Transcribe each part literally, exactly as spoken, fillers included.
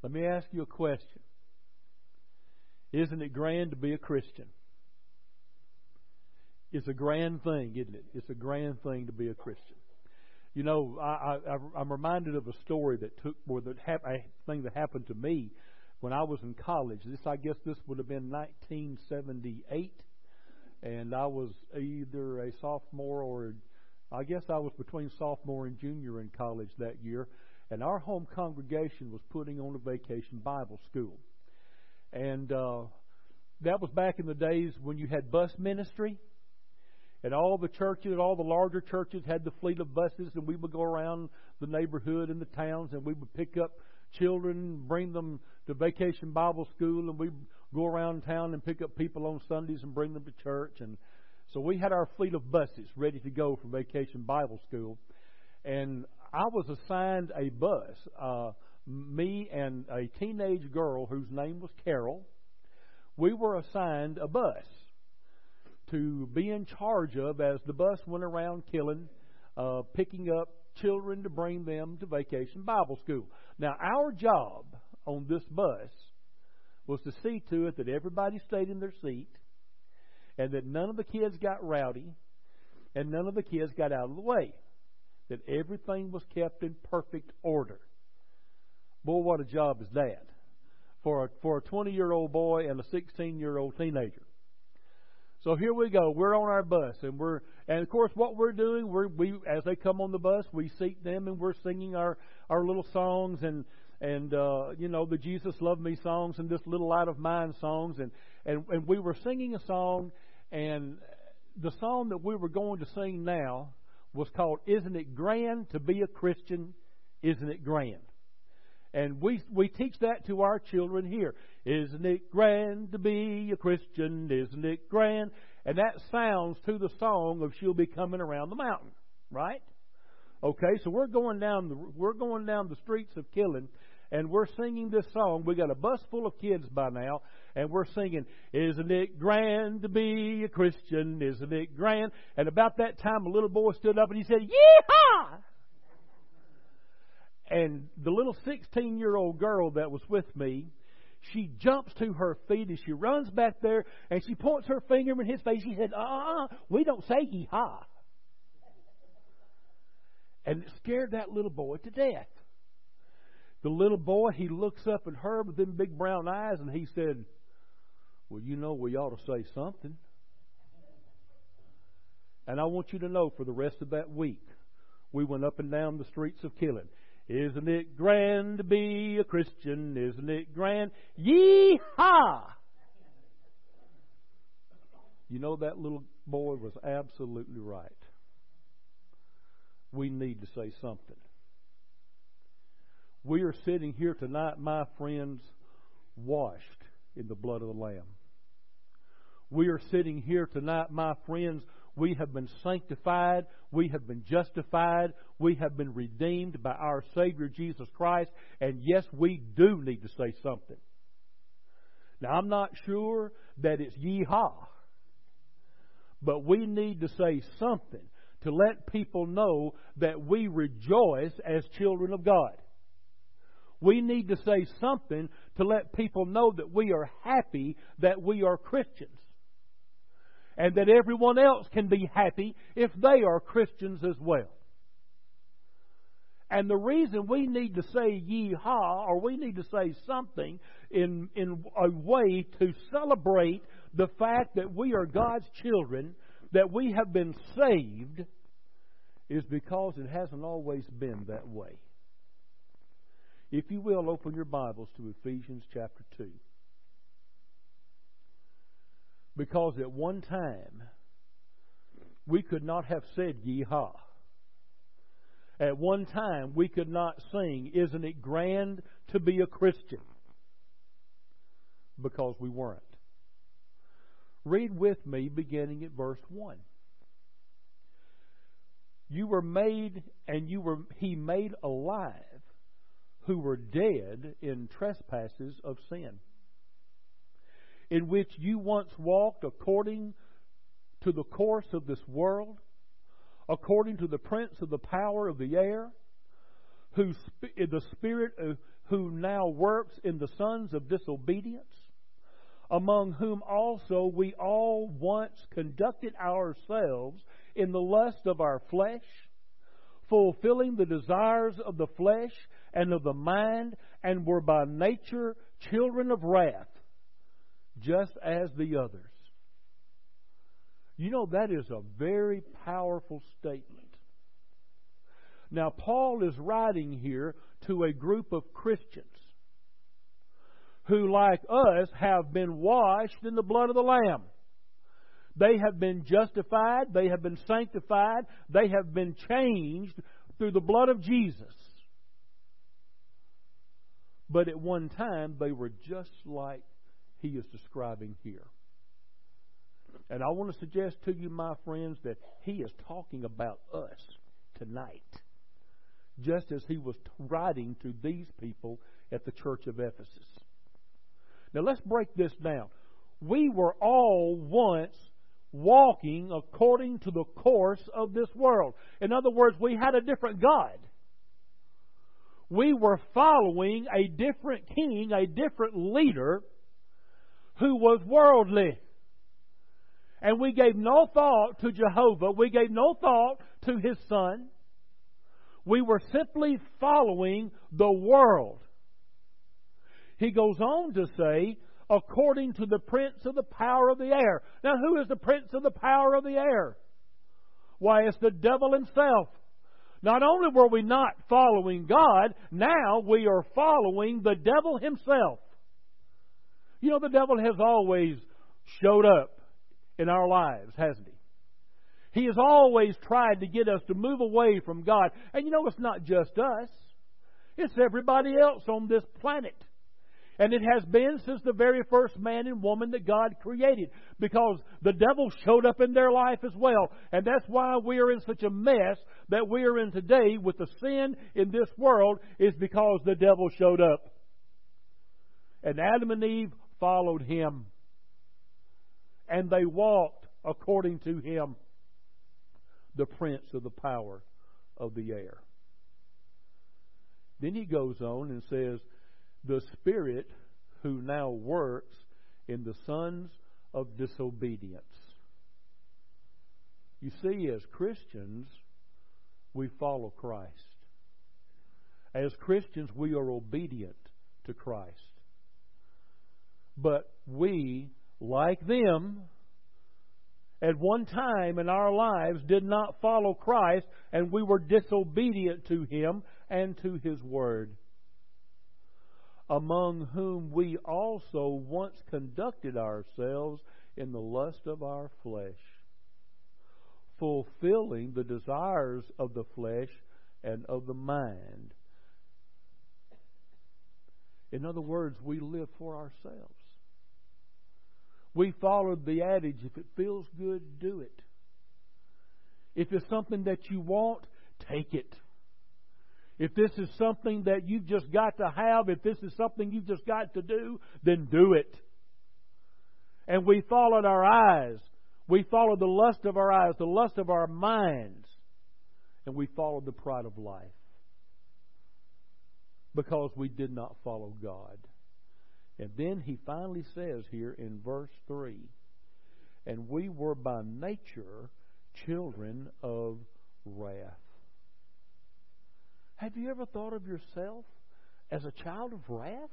Let me ask you a question. Isn't it grand to be a Christian? It's a grand thing, isn't it? It's a grand thing to be a Christian. You know, I, I, I'm reminded of a story that took, or that hap- a thing that happened to me when I was in college. This, I guess, this would have been nineteen seventy-eight, and I was either a sophomore or, I guess, I was between sophomore and junior in college that year. And our home congregation was putting on a vacation Bible school, and uh, that was back in the days when you had bus ministry. And all the churches, all the larger churches had the fleet of buses, and we would go around the neighborhood and the towns, and we would pick up children, bring them to Vacation Bible School, and we'd go around town and pick up people on Sundays and bring them to church. And so we had our fleet of buses ready to go for Vacation Bible School. And I was assigned a bus, uh, me and a teenage girl whose name was Carol. We were assigned a bus to be in charge of as the bus went around Killen, uh, picking up children to bring them to Vacation Bible School. Now, our job on this bus was to see to it that everybody stayed in their seat, and that none of the kids got rowdy, and none of the kids got out of the way. That everything was kept in perfect order. Boy, what a job is that for a, for a twenty-year-old boy and a sixteen-year-old teenager. So here we go. We're on our bus, and we're and of course what we're doing, we're, we as they come on the bus, we seat them, and we're singing our, our little songs and and uh, you know the Jesus Love Me songs and this Little Light of Mine songs, and, and and we were singing a song, and the song that we were going to sing now was called "Isn't It Grand to Be a Christian? Isn't It Grand?" And we we teach that to our children here. Isn't it grand to be a Christian? Isn't it grand? And that sounds to the song of "She'll Be Coming Around the Mountain," right? Okay, so we're going down the we're going down the streets of Killen, and we're singing this song. We got a bus full of kids by now, and we're singing, "Isn't it grand to be a Christian? Isn't it grand?" And about that time, a little boy stood up and he said, "Yee-haw!" And the little sixteen-year-old girl that was with me, she jumps to her feet and she runs back there and she points her finger in his face. She said, "Uh-uh, we don't say yee-haw." And it scared that little boy to death. The little boy, he looks up at her with them big brown eyes and he said, "Well, you know, we ought to say something." And I want you to know, for the rest of that week, we went up and down the streets of Killen. Isn't it grand to be a Christian? Isn't it grand? Yee-haw! You know, that little boy was absolutely right. We need to say something. We are sitting here tonight, my friends, washed in the blood of the Lamb. We are sitting here tonight, my friends, we have been sanctified, we have been justified, we have been redeemed by our Savior Jesus Christ, and yes, we do need to say something. Now, I'm not sure that it's yee-haw, but we need to say something to let people know that we rejoice as children of God. We need to say something to let people know that we are happy that we are Christians. And that everyone else can be happy if they are Christians as well. And the reason we need to say yee-haw, or we need to say something in, in a way to celebrate the fact that we are God's children, that we have been saved, is because it hasn't always been that way. If you will, open your Bibles to Ephesians chapter two. Because at one time, we could not have said yee-haw. At one time, we could not sing, "Isn't it grand to be a Christian?" Because we weren't. Read with me beginning at verse one. You were made, and you were He made alive, who were dead in trespasses of sin, in which you once walked according to the course of this world, according to the prince of the power of the air, who the spirit of, who now works in the sons of disobedience, among whom also we all once conducted ourselves in the lust of our flesh, fulfilling the desires of the flesh and of the mind, and were by nature children of wrath, just as the others. You know, that is a very powerful statement. Now, Paul is writing here to a group of Christians who, like us, have been washed in the blood of the Lamb. They have been justified. They have been sanctified. They have been changed through the blood of Jesus. But at one time, they were just like he is describing here. And I want to suggest to you, my friends, that he is talking about us tonight, just as he was writing to these people at the church of Ephesus. Now let's break this down. We were all once walking according to the course of this world. In other words, we had a different God. We were following a different king, a different leader who was worldly. And we gave no thought to Jehovah. We gave no thought to His Son. We were simply following the world. He goes on to say, according to the prince of the power of the air. Now, who is the prince of the power of the air? Why, it's the devil himself. Not only were we not following God, now we are following the devil himself. You know, the devil has always showed up in our lives, hasn't he? He has always tried to get us to move away from God. And you know, it's not just us. It's everybody else on this planet. And it has been since the very first man and woman that God created. Because the devil showed up in their life as well. And that's why we are in such a mess that we are in today with the sin in this world, is because the devil showed up. And Adam and Eve followed him. And they walked according to him, the prince of the power of the air. Then he goes on and says, the Spirit who now works in the sons of disobedience. You see, as Christians, we follow Christ. As Christians, we are obedient to Christ. But we, like them, at one time in our lives did not follow Christ, and we were disobedient to Him and to His Word. Among whom we also once conducted ourselves in the lust of our flesh, fulfilling the desires of the flesh and of the mind. In other words, we live for ourselves. We followed the adage, if it feels good, do it. If it's something that you want, take it. If this is something that you've just got to have, if this is something you've just got to do, then do it. And we followed our eyes. We followed the lust of our eyes, the lust of our minds. And we followed the pride of life. Because we did not follow God. And then he finally says here in verse three, and we were by nature children of wrath. Have you ever thought of yourself as a child of wrath?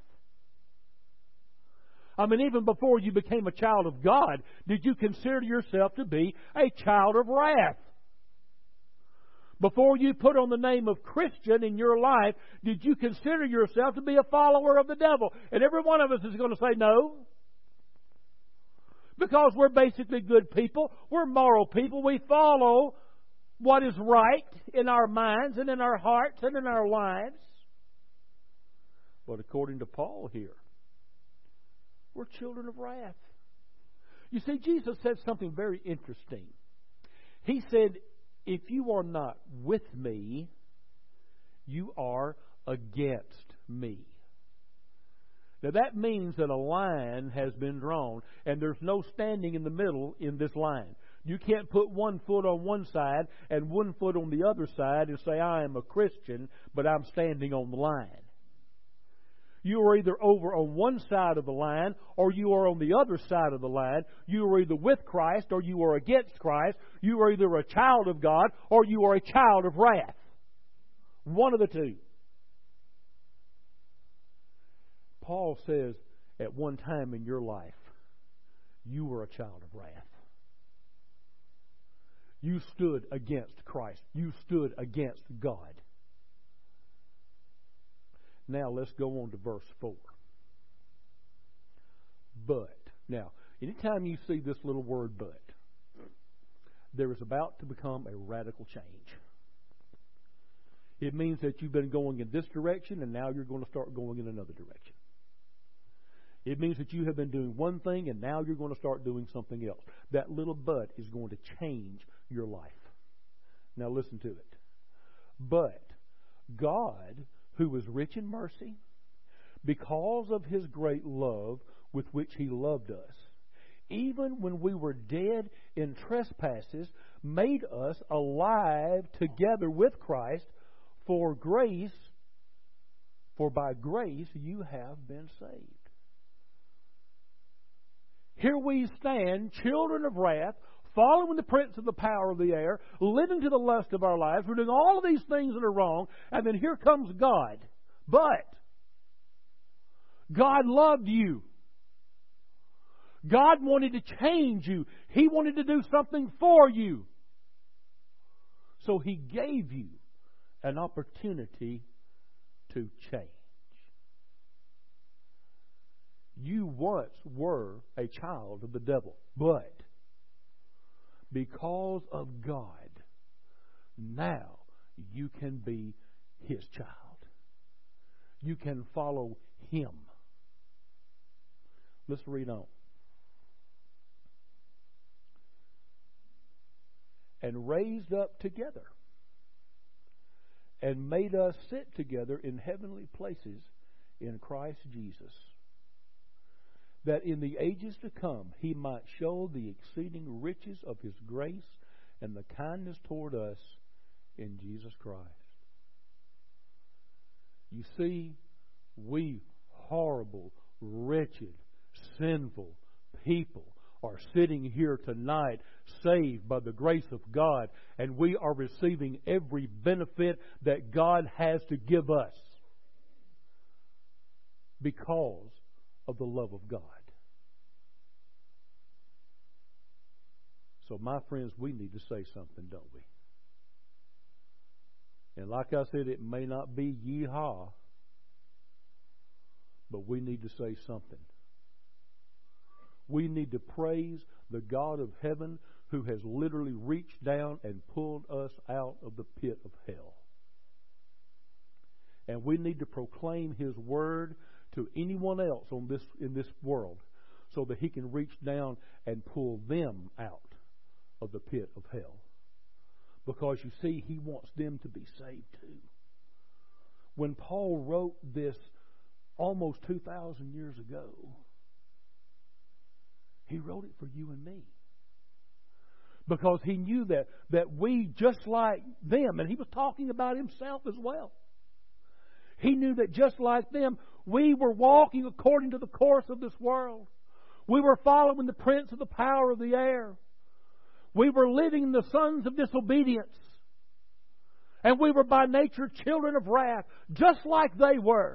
I mean, even before you became a child of God, did you consider yourself to be a child of wrath? Before you put on the name of Christian in your life, did you consider yourself to be a follower of the devil? And every one of us is going to say no. Because we're basically good people. We're moral people. We follow what is right in our minds and in our hearts and in our lives. But according to Paul here, we're children of wrath. You see, Jesus said something very interesting. He said, if you are not with me, you are against me. Now that means that a line has been drawn, and there's no standing in the middle in this line. You can't put one foot on one side and one foot on the other side and say, I am a Christian, but I'm standing on the line. You are either over on one side of the line or you are on the other side of the line. You are either with Christ or you are against Christ. You are either a child of God or you are a child of wrath. One of the two. Paul says, at one time in your life, you were a child of wrath. You stood against Christ. You stood against God. Now let's go on to verse four. But. Now, anytime you see this little word but, there is about to become a radical change. It means that you've been going in this direction and now you're going to start going in another direction. It means that you have been doing one thing and now you're going to start doing something else. That little but is going to change your life. Now listen to it. But God, who is rich in mercy, because of His great love with which He loved us, even when we were dead in trespasses, made us alive together with Christ. For grace, for by grace you have been saved. Here we stand, children of wrath, following the prince of the power of the air, living to the lust of our lives. We're doing all of these things that are wrong, and then here comes God. But God loved you. God wanted to change you. He wanted to do something for you. So He gave you an opportunity to change. You once were a child of the devil, but because of God, now you can be His child. You can follow Him. Let's read on. And raised up together, and made us sit together in heavenly places in Christ Jesus, that in the ages to come He might show the exceeding riches of His grace and the kindness toward us in Jesus Christ. You see, we horrible, wretched, sinful people are sitting here tonight saved by the grace of God, and we are receiving every benefit that God has to give us because of the love of God. So, my friends, we need to say something, don't we? And like I said, it may not be yee-haw, but we need to say something. We need to praise the God of heaven who has literally reached down and pulled us out of the pit of hell. And we need to proclaim His word to anyone else on this in this world so that He can reach down and pull them out of the pit of hell. Because you see, He wants them to be saved too. When Paul wrote this almost two thousand years ago, he wrote it for you and me. Because he knew that, that we, just like them, and he was talking about himself as well. He knew that just like them, we were walking according to the course of this world. We were following the prince of the power of the air. We were living the sons of disobedience. And we were by nature children of wrath, just like they were.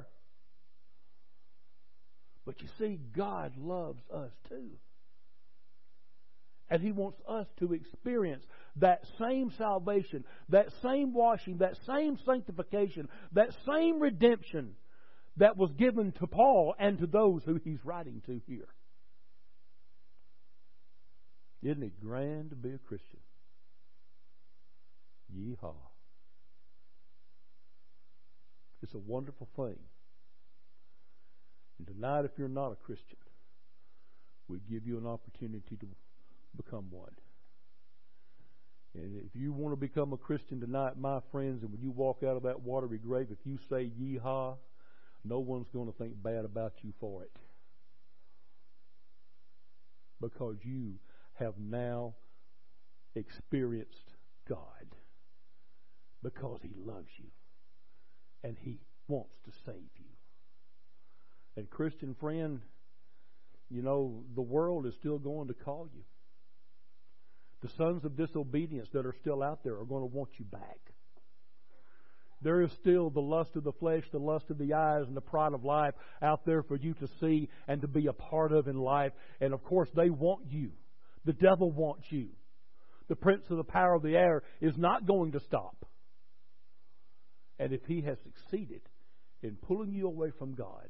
But you see, God loves us too. And He wants us to experience that same salvation, that same washing, that same sanctification, that same redemption that was given to Paul and to those who he's writing to here. Isn't it grand to be a Christian? Yeehaw. It's a wonderful thing. And tonight, if you're not a Christian, we give you an opportunity to become one. And if you want to become a Christian tonight, my friends, and when you walk out of that watery grave, if you say yeehaw, no one's going to think bad about you for it. Because you have now experienced God. Because He loves you. And He wants to save you. And Christian friend, you know, the world is still going to call you. The sons of disobedience that are still out there are going to want you back. There is still the lust of the flesh, the lust of the eyes, and the pride of life out there for you to see and to be a part of in life. And of course, they want you. The devil wants you. The prince of the power of the air is not going to stop. And if he has succeeded in pulling you away from God,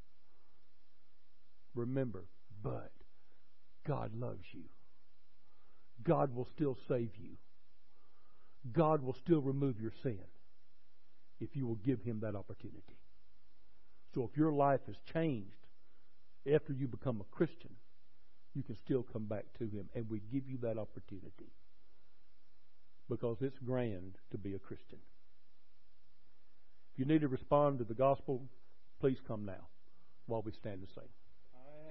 remember, but God loves you. God will still save you. God will still remove your sin if you will give Him that opportunity. So if your life has changed after you become a Christian, you can still come back to Him, and we give you that opportunity because it's grand to be a Christian. If you need to respond to the gospel, please come now while we stand and sing.